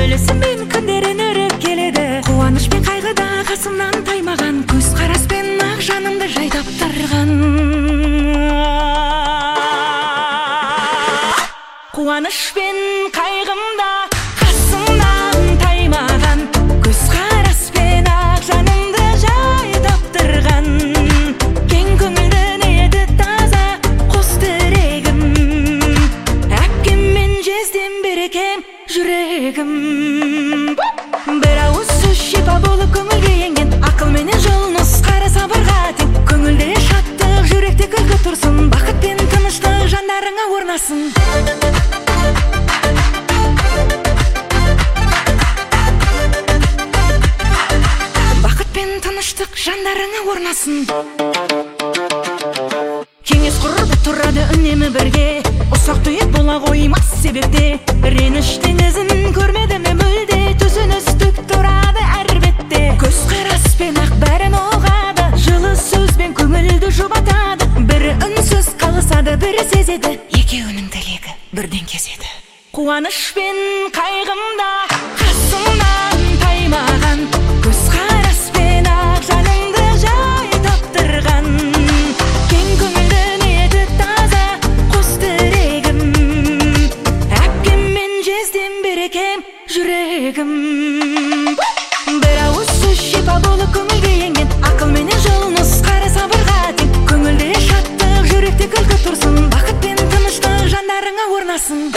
Білесің мен күндерін өріп келеді, қуаныш пен қайғыда қасымнан таймаған, көз қараспен ақ жанымды жайдап тұрған. Қуаныш пен қайғымда қасымнан таймаған, көз қараспен ақ жанымды жайдап тұрған. Кең көңілді еді таза қос тірегім, әпкем мен жездем берекем жүрегім. Бір ауыз сөз шипа болып көңілге енген, ақыл менен жол нұсқары сабырға тең. Көңілде шаттық, жүректе күлкі тұрсын, бақыт пен тыныштық жандарыңа орнасын. Бақыт пен тыныштық жандарыңа орнасын. Кеңес құрып тұрады үнемі бірге, ұсақ түйек бола қоймас себепте. Реніш теңізін көрмедім мен мүлде, түсіністік тұрады әр бетте. Көз қараспен ақ бәрін ұғады, жылы сөзбен көңілді жұбатады. Бірі үнсіз қалысады, бірі сезеді, екеуінің тілегі бірден kesеді. Қуаныш пен қайғымда қасымнан таймаған, көз қараспен ақ жанымды жайдап тұрған. Кең көңілді еді таза қос тірегім, әпкем мен жездем берекем жүрегім. Бір ауыз сөз шипа болып көңілге енген, ақыл менен жол нұсқары сабырға тең. Көңілде шаттық, жүректе күлкі тұрсын, бақыт пен тыныштық жандарыңа орнасын.